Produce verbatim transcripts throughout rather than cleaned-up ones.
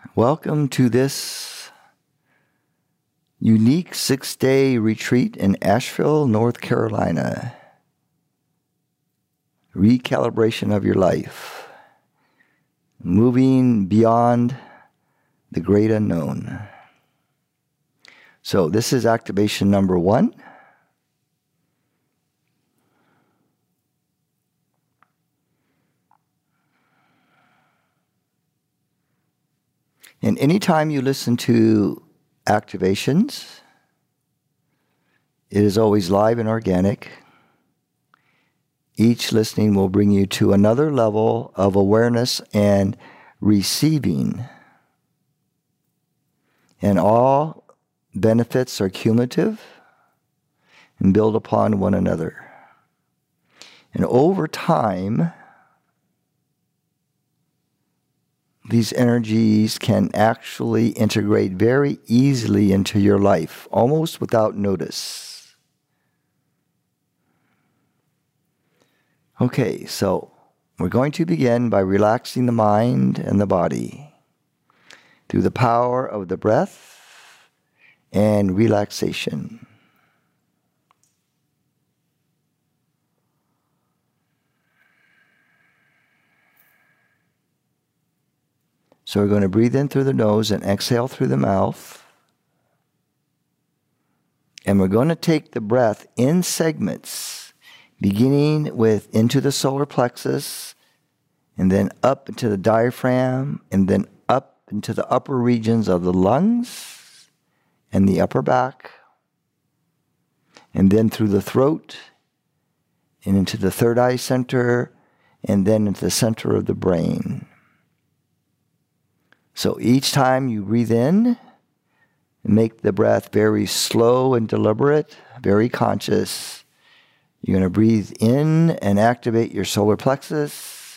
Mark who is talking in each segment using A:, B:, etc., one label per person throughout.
A: Welcome to this unique six-day retreat in Asheville, North Carolina. Recalibration of your life. Moving beyond the great unknown. So this is activation number one. And anytime you listen to activations, it is always live and organic. Each listening will bring you to another level of awareness and receiving. And all benefits are cumulative and build upon one another. And over time, these energies can actually integrate very easily into your life, almost without notice. Okay, so we're going to begin by relaxing the mind and the body through the power of the breath and relaxation. So we're going to breathe in through the nose and exhale through the mouth. And we're going to take the breath in segments, beginning with into the solar plexus, and then up into the diaphragm, and then up into the upper regions of the lungs and the upper back, and then through the throat, and into the third eye center, and then into the center of the brain. So each time you breathe in, make the breath very slow and deliberate, very conscious. You're going to breathe in and activate your solar plexus.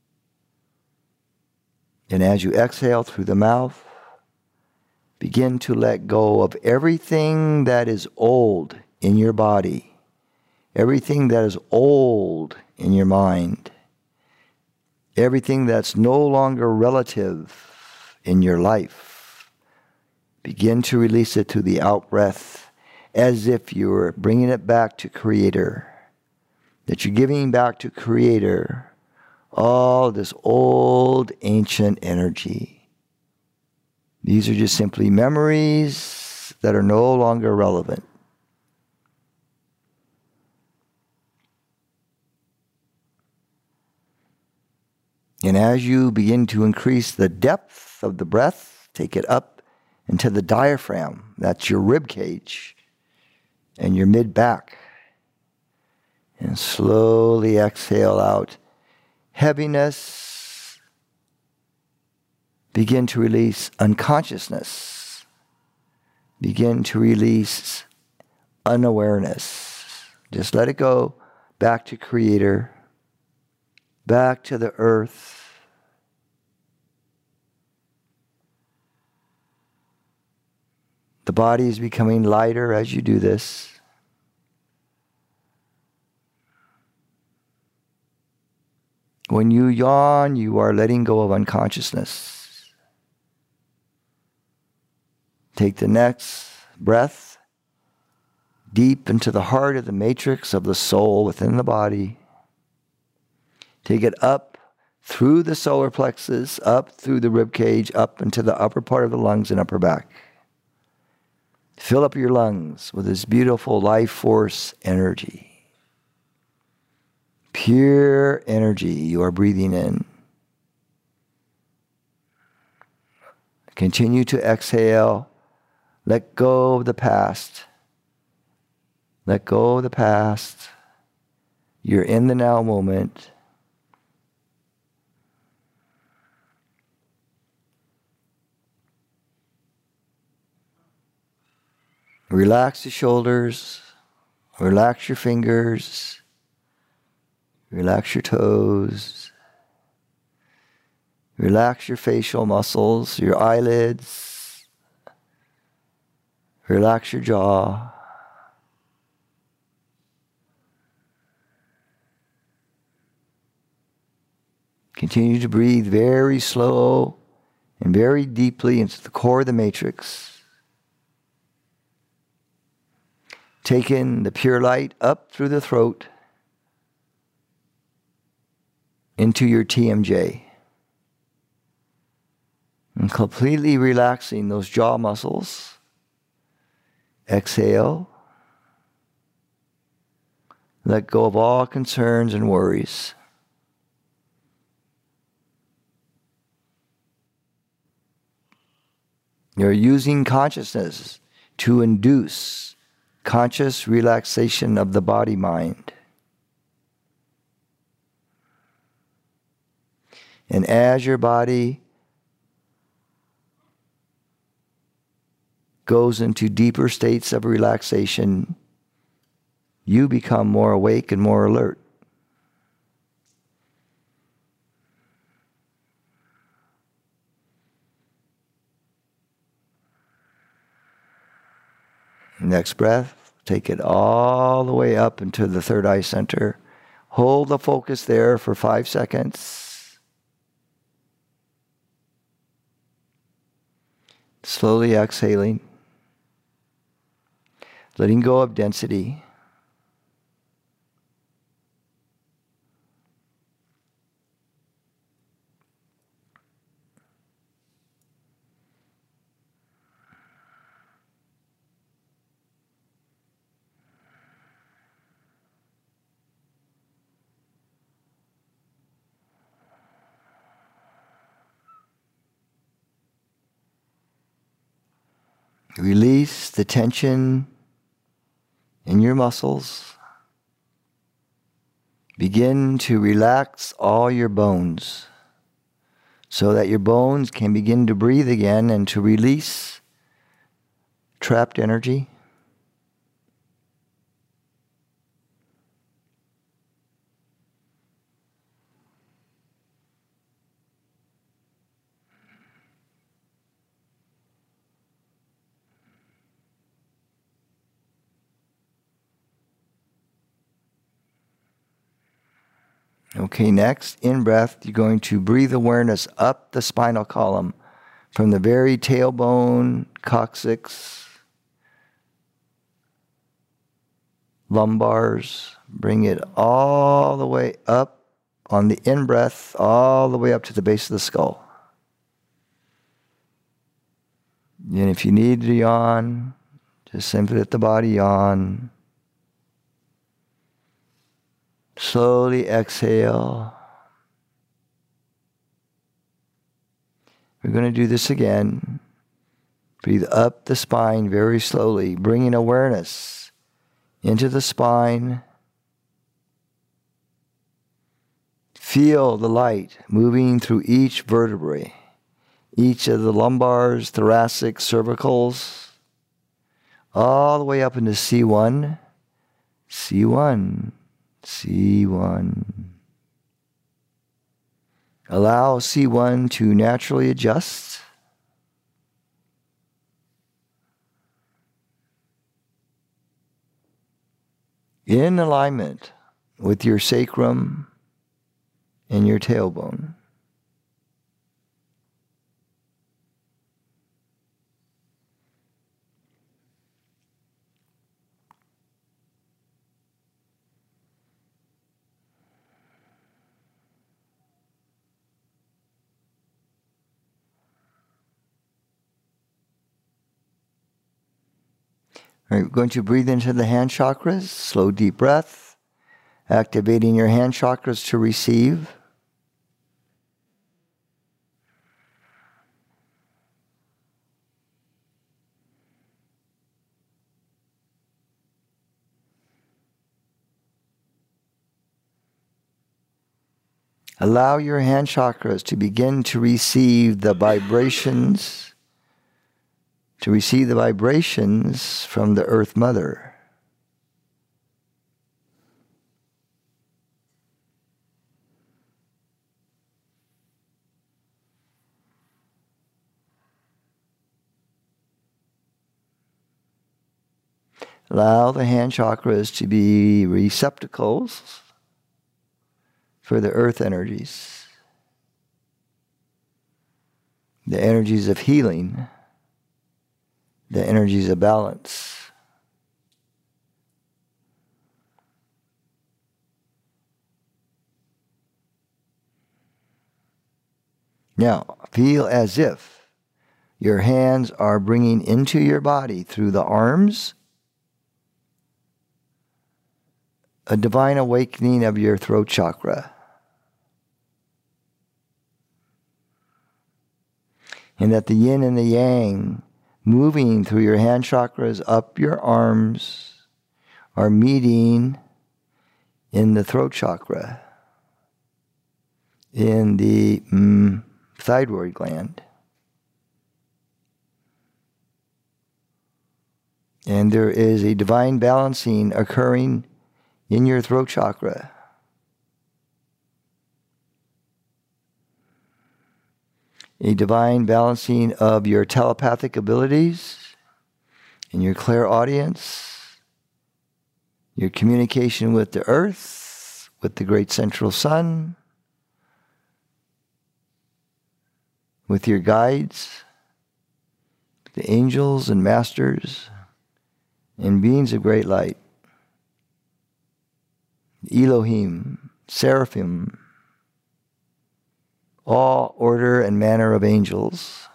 A: And as you exhale through the mouth, begin to let go of everything that is old in your body, everything that is old in your mind, everything that's no longer relative in your life. Begin to release it to the out-breath as if you were bringing it back to Creator. That you're giving back to Creator all this old, ancient energy. These are just simply memories that are no longer relevant. And as you begin to increase the depth of the breath, take it up into the diaphragm. That's your rib cage and your mid-back. And slowly exhale out heaviness. Begin to release unconsciousness. Begin to release unawareness. Just let it go back to Creator, back to the earth. The body is becoming lighter as you do this. When you yawn, you are letting go of unconsciousness. Take the next breath deep into the heart of the matrix of the soul within the body. Take it up through the solar plexus, up through the rib cage, up into the upper part of the lungs and upper back. Fill up your lungs with this beautiful life force energy. Pure energy you are breathing in. Continue to exhale. Let go of the past. Let go of the past. You're in the now moment. Relax the shoulders, relax your fingers, relax your toes, relax your facial muscles, your eyelids, relax your jaw. Continue to breathe very slow and very deeply into the core of the matrix. Take in the pure light up through the throat into your T M J. And completely relaxing those jaw muscles. Exhale. Let go of all concerns and worries. You're using consciousness to induce conscious relaxation of the body-mind. And as your body goes into deeper states of relaxation, you become more awake and more alert. Next breath, take it all the way up into the third eye center. Hold the focus there for five seconds. Slowly exhaling. Letting go of density. Release the tension in your muscles. Begin to relax all your bones so that your bones can begin to breathe again and to release trapped energy. Okay, next, in breath, you're going to breathe awareness up the spinal column from the very tailbone, coccyx, lumbars. Bring it all the way up on the in-breath, all the way up to the base of the skull. And if you need to yawn, just simply let the body yawn. Slowly exhale. We're going to do this again. Breathe up the spine very slowly, bringing awareness into the spine. Feel the light moving through each vertebrae, each of the lumbars, thoracic, cervicals, all the way up into C one, C one. C one. Allow C one to naturally adjust. In alignment with your sacrum and your tailbone. All right, we're going to breathe into the hand chakras, slow deep breath, activating your hand chakras to receive. Allow your hand chakras to begin to receive the vibrations to receive the vibrations from the Earth Mother. Allow the hand chakras to be receptacles for the earth energies. the energies of healing, the energies of balance. Now, feel as if your hands are bringing into your body through the arms a divine awakening of your throat chakra. And that the yin and the yang moving through your hand chakras up your arms are meeting in the throat chakra, in the mm, thyroid gland. And there is a divine balancing occurring in your throat chakra. A divine balancing of your telepathic abilities and your clairaudience, your communication with the earth, with the great central sun, with your guides, the angels and masters, and beings of great light. Elohim, Seraphim, all order and manner of angels.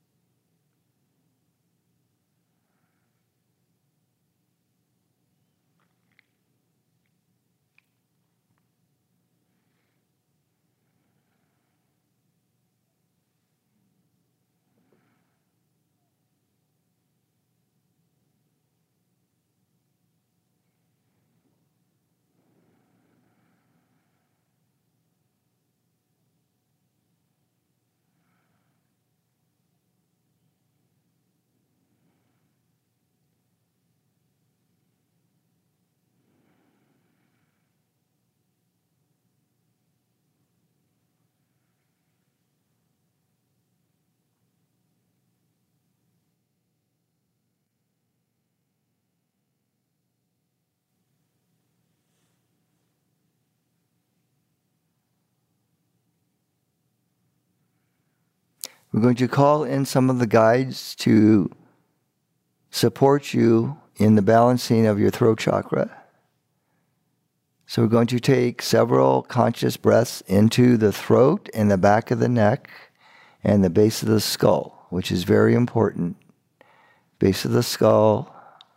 A: We're going to call in some of the guides to support you in the balancing of your throat chakra. So we're going to take several conscious breaths into the throat and the back of the neck and the base of the skull, which is very important. Base of the skull.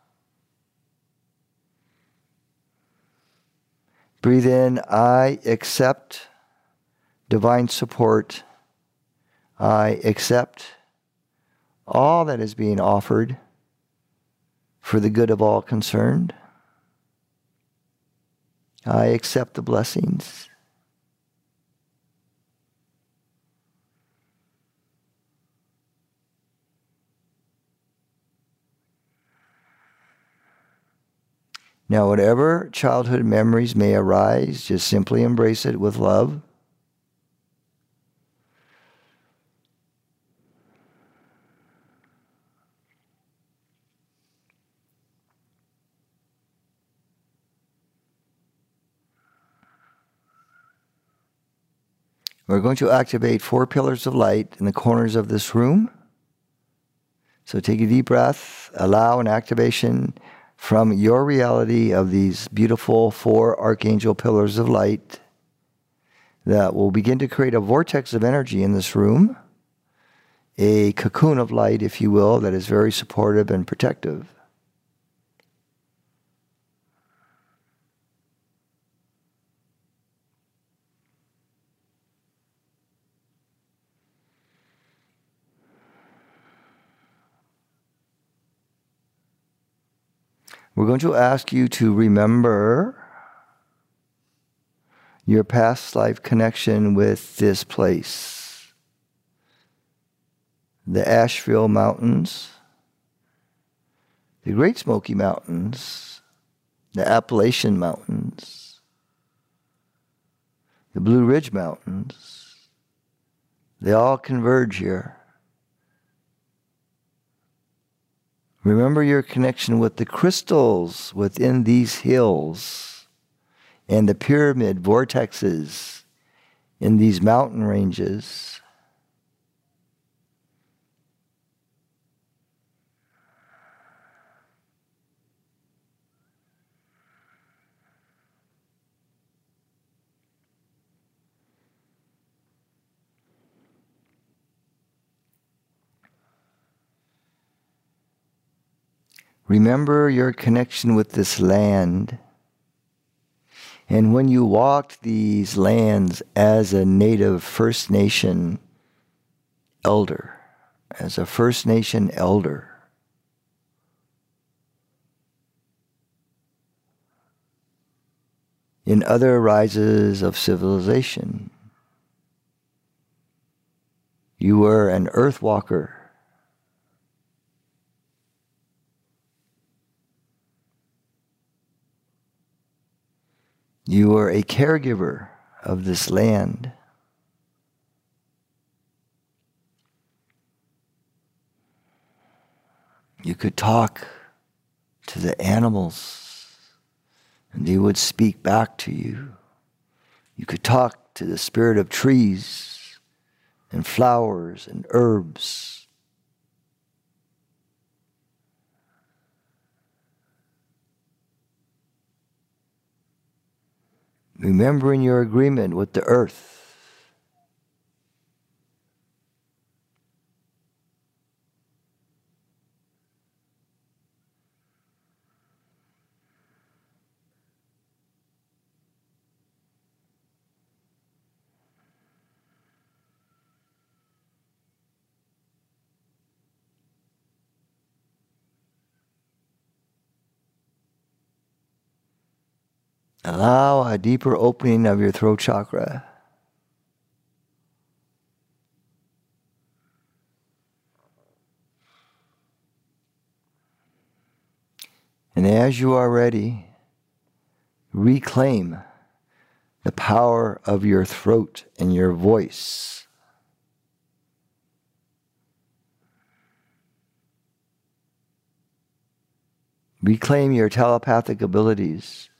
A: Breathe in, I accept divine support. I accept all that is being offered for the good of all concerned. I accept the blessings. Now, whatever childhood memories may arise, just simply embrace it with love. We're going to activate four pillars of light in the corners of this room. So take a deep breath, allow an activation from your reality of these beautiful four archangel pillars of light that will begin to create a vortex of energy in this room, a cocoon of light, if you will, that is very supportive and protective. We're going to ask you to remember your past life connection with this place. The Asheville Mountains, the Great Smoky Mountains, the Appalachian Mountains, the Blue Ridge Mountains, they all converge here. Remember your connection with the crystals within these hills and the pyramid vortexes in these mountain ranges. Remember your connection with this land. And when you walked these lands as a native First Nation elder, as a First Nation elder, in other rises of civilization, you were an earth walker. You were a caregiver of this land. You could talk to the animals and they would speak back to you. You could talk to the spirit of trees and flowers and herbs. Remembering your agreement with the earth. Allow a deeper opening of your throat chakra. And as you are ready, reclaim the power of your throat and your voice. Reclaim your telepathic abilities.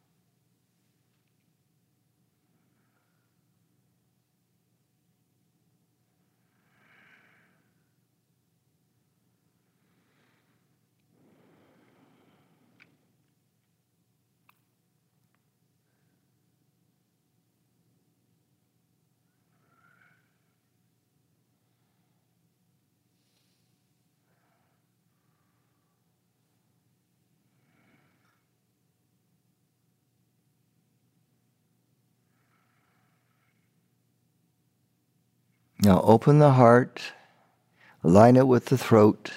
A: Now open the heart, align it with the throat.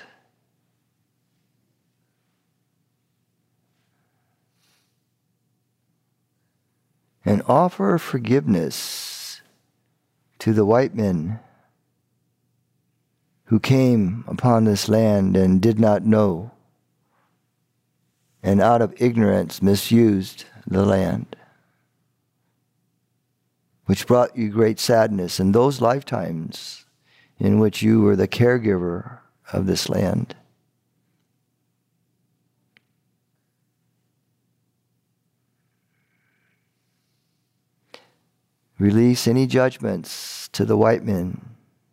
A: And offer forgiveness to the white men who came upon this land and did not know, and out of ignorance misused the land, which brought you great sadness in those lifetimes in which you were the caregiver of this land. Release any judgments to the white men.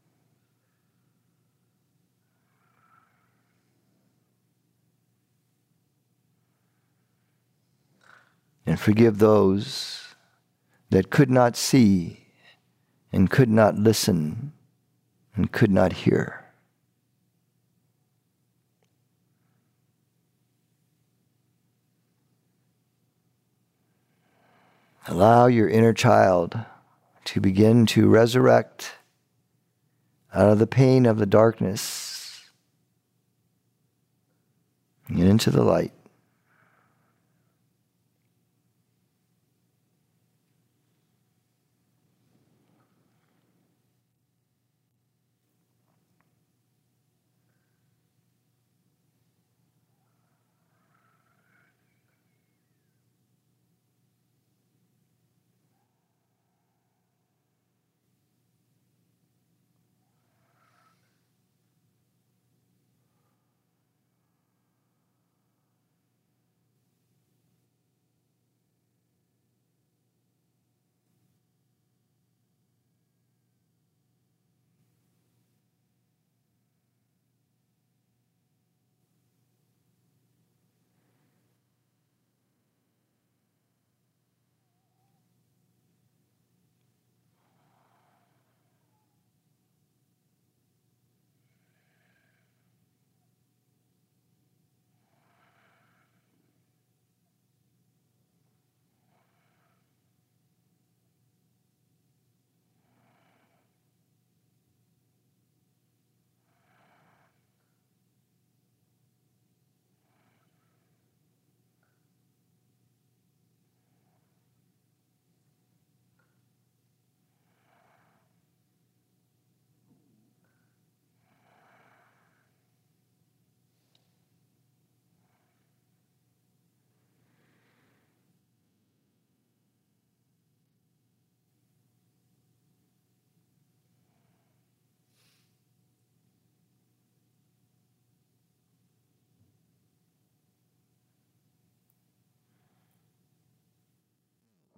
A: And forgive those that could not see and could not listen and could not hear. Allow your inner child to begin to resurrect out of the pain of the darkness and into the light.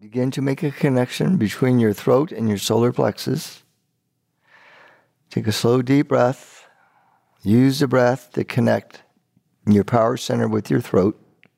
A: begin to make a connection between your throat and your solar plexus. Take a slow, deep breath. Use the breath to connect your power center with your throat.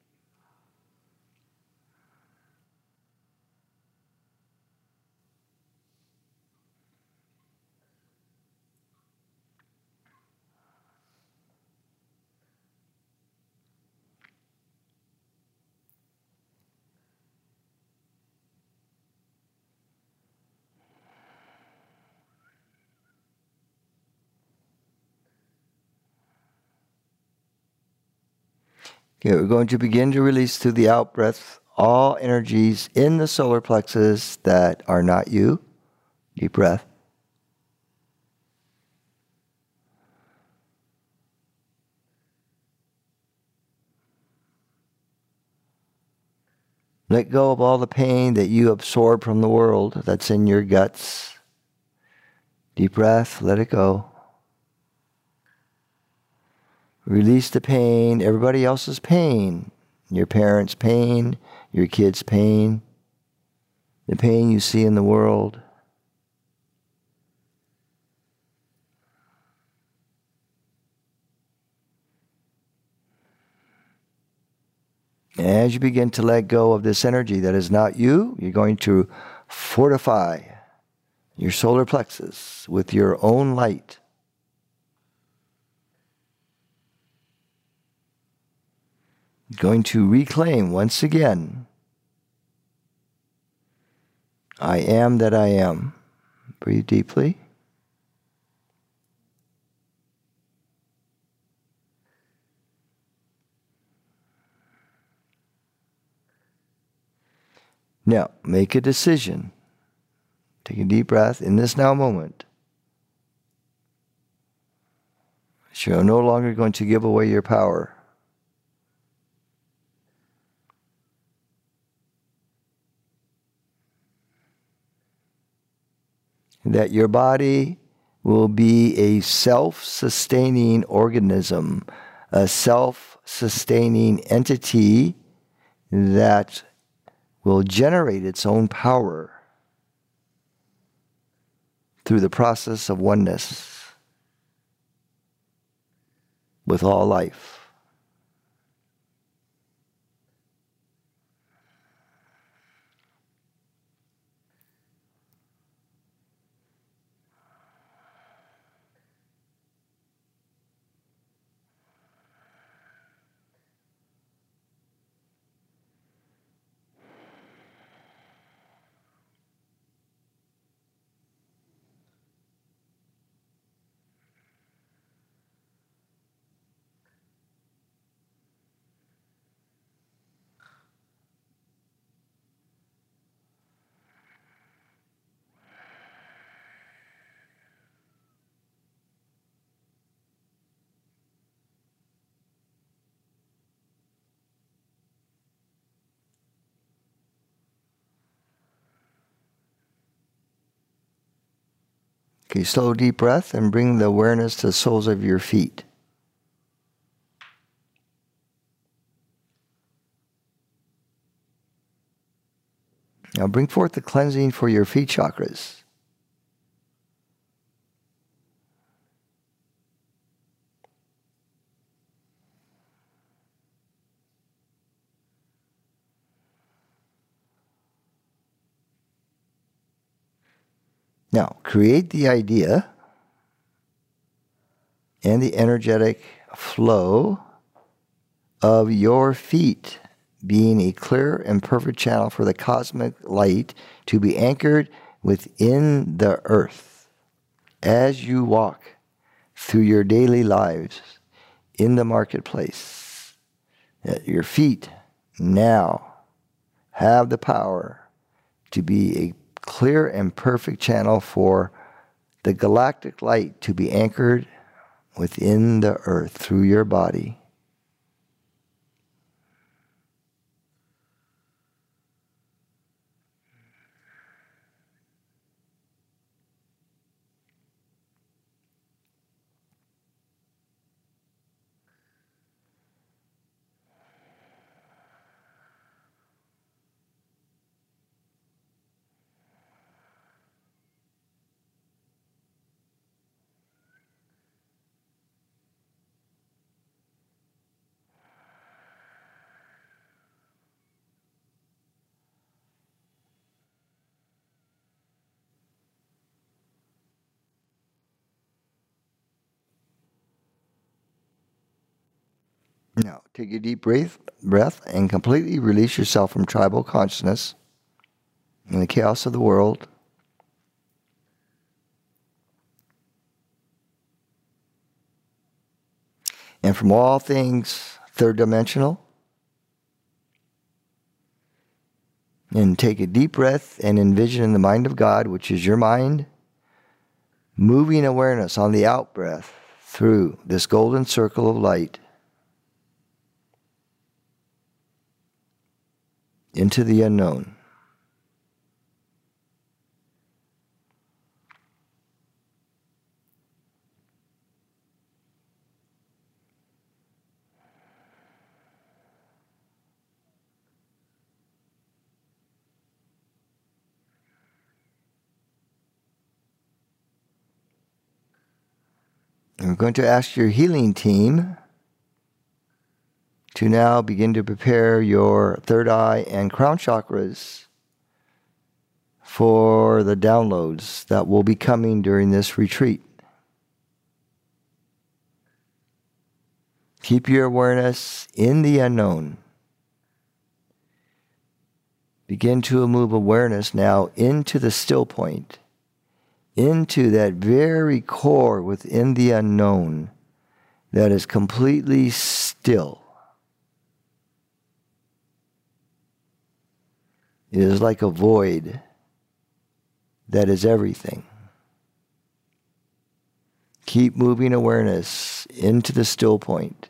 A: Okay, we're going to begin to release through the out breath all energies in the solar plexus that are not you. Deep breath. Let go of all the pain that you absorb from the world that's in your guts. Deep breath, let it go. Release the pain, everybody else's pain, your parents' pain, your kids' pain, the pain you see in the world. And as you begin to let go of this energy that is not you, you're going to fortify your solar plexus with your own light. Going to reclaim once again, I am that I am. Breathe deeply. Now, make a decision. Take a deep breath in this now moment. You're no longer going to give away your power. That your body will be a self-sustaining organism, a self-sustaining entity that will generate its own power through the process of oneness with all life. Okay, slow deep breath and bring the awareness to the soles of your feet. Now bring forth the cleansing for your feet chakras. Now, create the idea and the energetic flow of your feet being a clear and perfect channel for the cosmic light to be anchored within the earth as you walk through your daily lives in the marketplace. That your feet now have the power to be a clear and perfect channel for the galactic light to be anchored within the earth through your body. Now, take a deep breath, breath and completely release yourself from tribal consciousness and the chaos of the world. And from all things third dimensional. And take a deep breath and envision in the mind of God, which is your mind, moving awareness on the out breath through this golden circle of light into the unknown. And we're going to ask your healing team to now begin to prepare your third eye and crown chakras for the downloads that will be coming during this retreat. Keep your awareness in the unknown. Begin to move awareness now into the still point, into that very core within the unknown that is completely still. It is like a void that is everything. Keep moving awareness into the still point.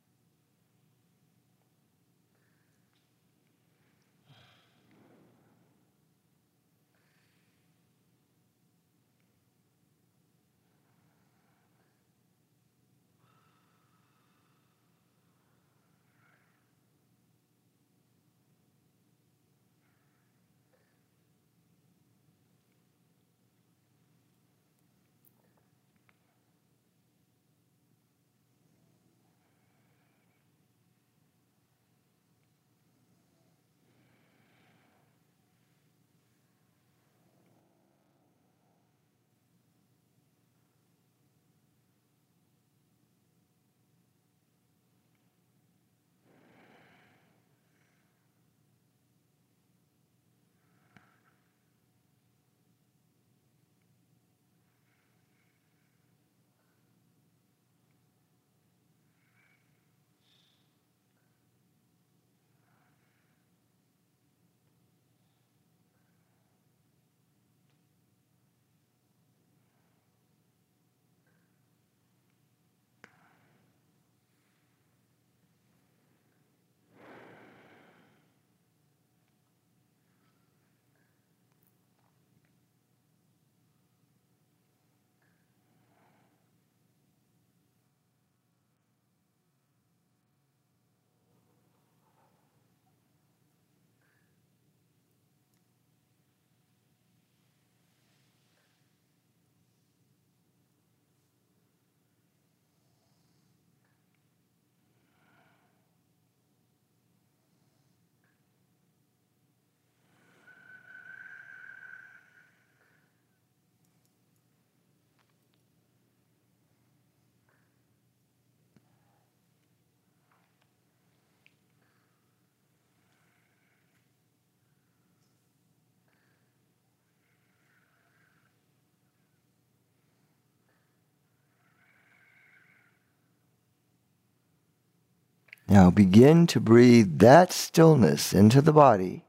A: Now begin to breathe that stillness into the body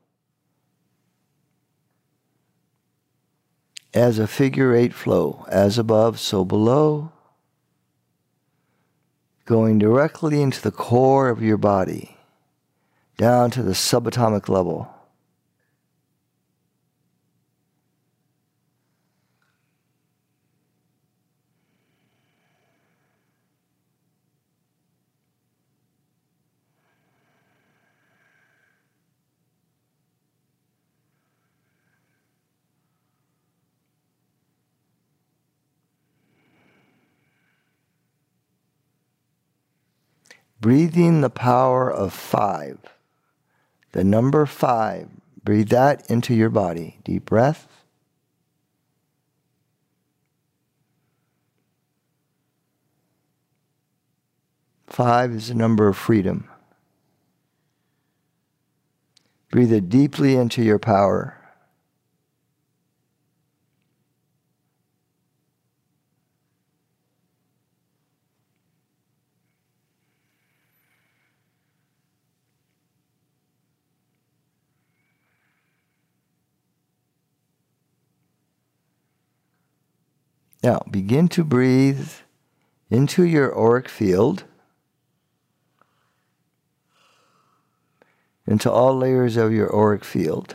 A: as a figure eight flow, as above, so below, going directly into the core of your body, down to the subatomic level. Breathing the power of five. The number five. Breathe that into your body. Deep breath. Five is the number of freedom. Breathe it deeply into your power. Now, begin to breathe into your auric field, into all layers of your auric field,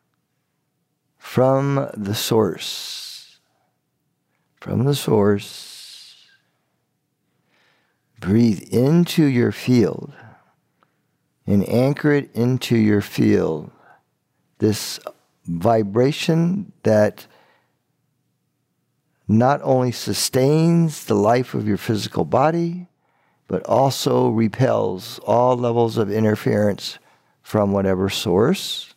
A: from the source. From the source, breathe into your field and anchor it into your field. This vibration that not only sustains the life of your physical body, but also repels all levels of interference from whatever source.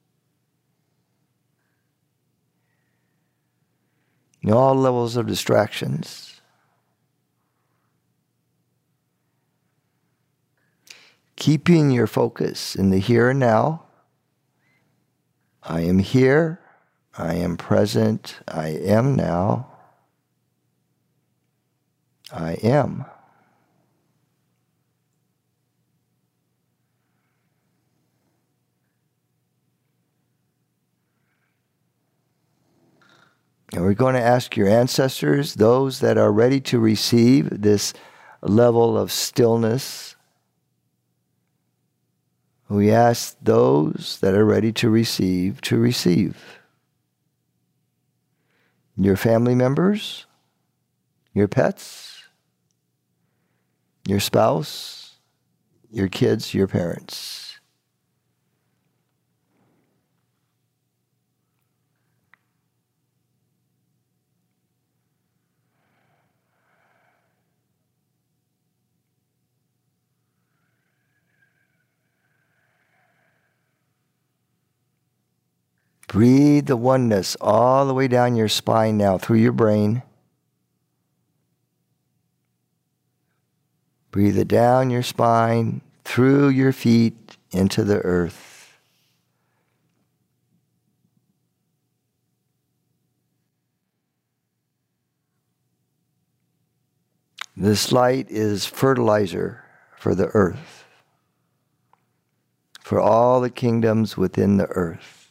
A: And all levels of distractions. Keeping your focus in the here and now. I am here. I am present. I am now. I am. And we're going to ask your ancestors, those that are ready to receive this level of stillness. We ask those that are ready to receive to receive. Your family members, your pets, your spouse, your kids, your parents. Breathe the oneness all the way down your spine now through your brain. Breathe it down your spine, through your feet, into the earth. This light is fertilizer for the earth, for all the kingdoms within the earth.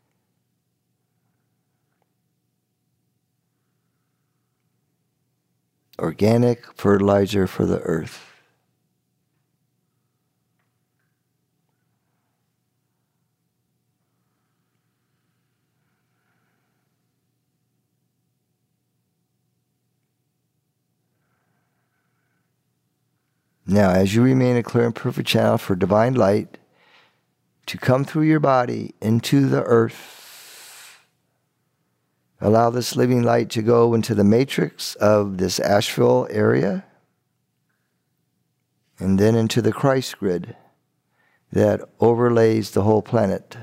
A: Organic fertilizer for the earth. Now, as you remain a clear and perfect channel for divine light to come through your body into the earth, allow this living light to go into the matrix of this Asheville area and then into the Christ grid that overlays the whole planet.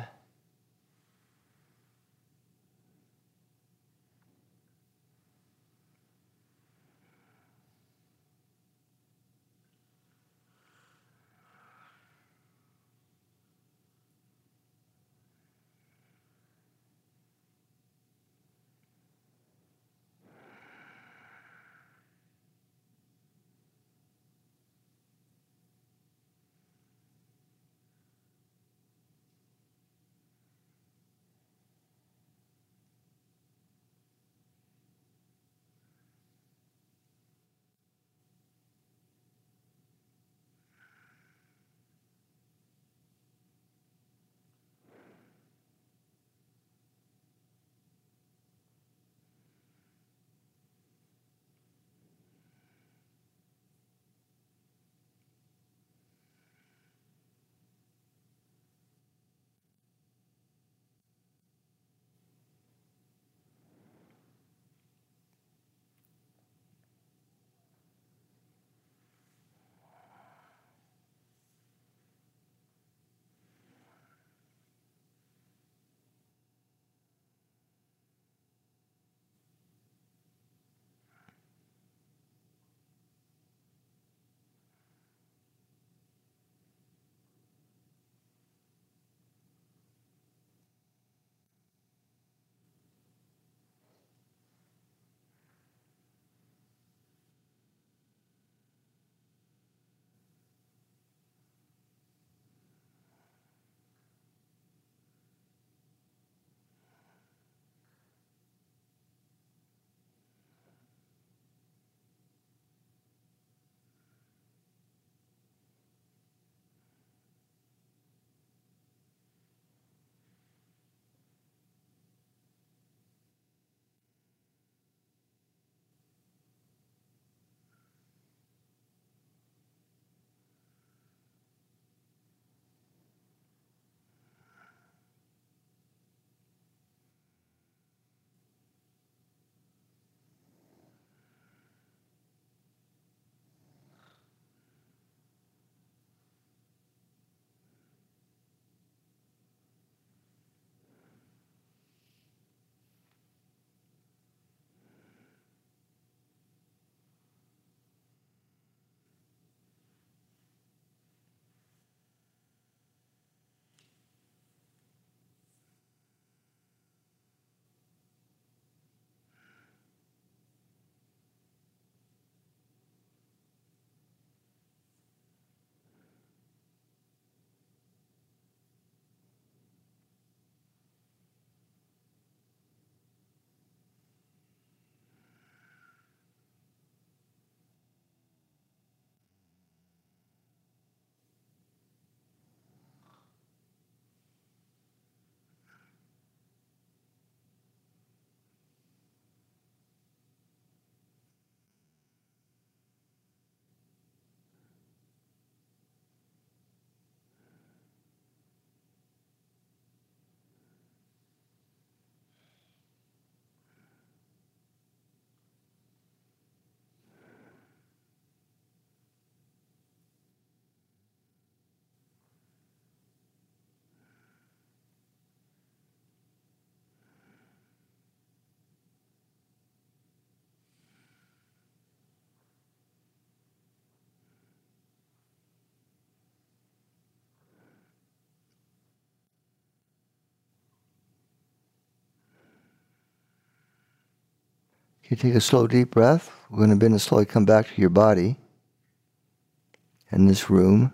A: You take a slow, deep breath. We're going to begin to slowly come back to your body in this room.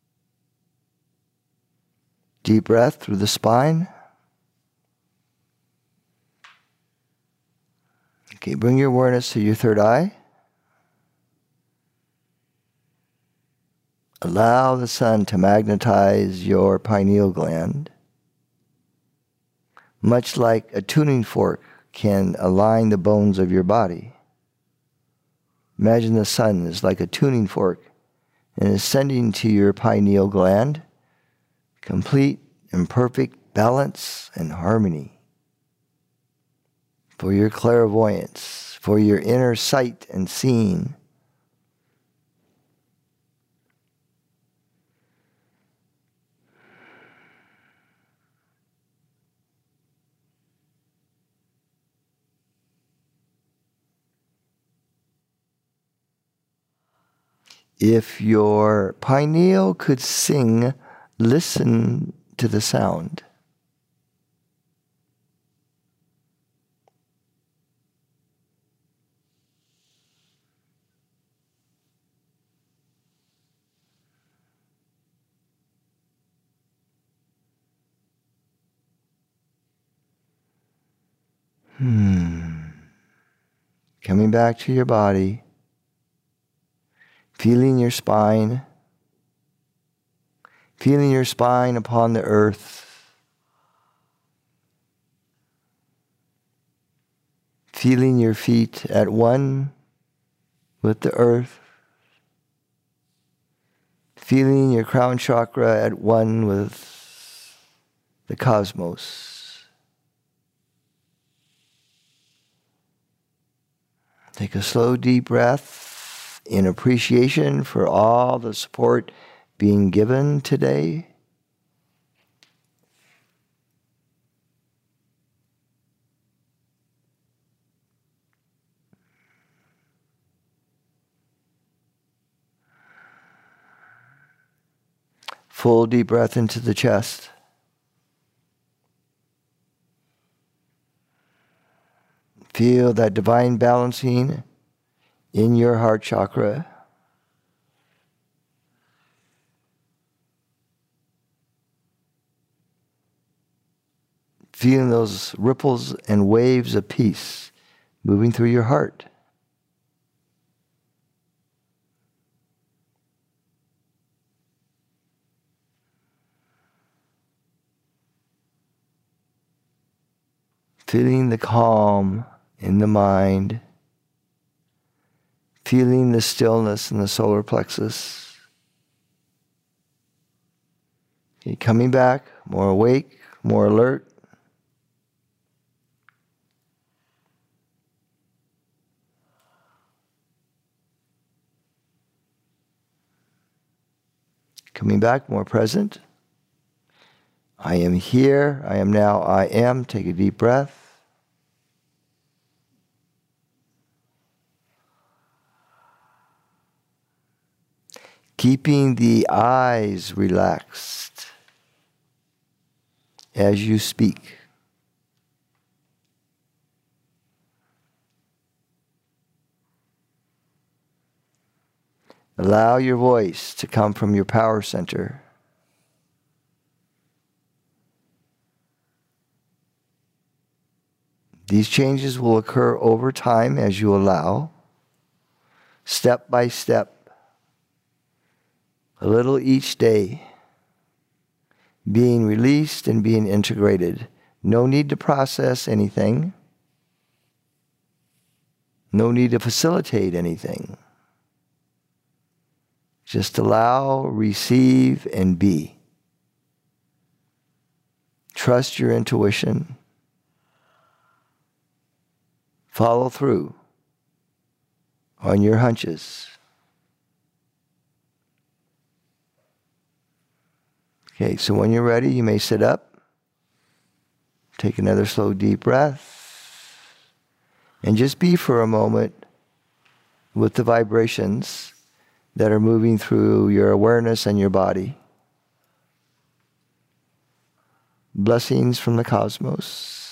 A: Deep breath through the spine. Okay, bring your awareness to your third eye. Allow the sun to magnetize your pineal gland. Much like a tuning fork can align the bones of your body. Imagine the sun is like a tuning fork and is sending to your pineal gland complete and perfect balance and harmony for your clairvoyance, for your inner sight and seeing. If your pineal could sing, listen to the sound. Hmm. Coming back to your body. Feeling your spine, feeling your spine upon the earth, feeling your feet at one with the earth, feeling your crown chakra at one with the cosmos. Take a slow, deep breath in appreciation for all the support being given today. Full deep breath into the chest. Feel that divine balancing in your heart chakra. Feeling those ripples and waves of peace moving through your heart. Feeling the calm in the mind. Feeling the stillness in the solar plexus. Okay, coming back, more awake, more alert. Coming back, more present. I am here, I am now, I am. Take a deep breath. Keeping the eyes relaxed as you speak. Allow your voice to come from your power center. These changes will occur over time as you allow, step by step. A little each day, being released and being integrated. No need to process anything. No need to facilitate anything. Just allow, receive, and be. Trust your intuition. Follow through on your hunches. Okay, so when you're ready, you may sit up. Take another slow, deep breath. And just be for a moment with the vibrations that are moving through your awareness and your body. Blessings from the cosmos.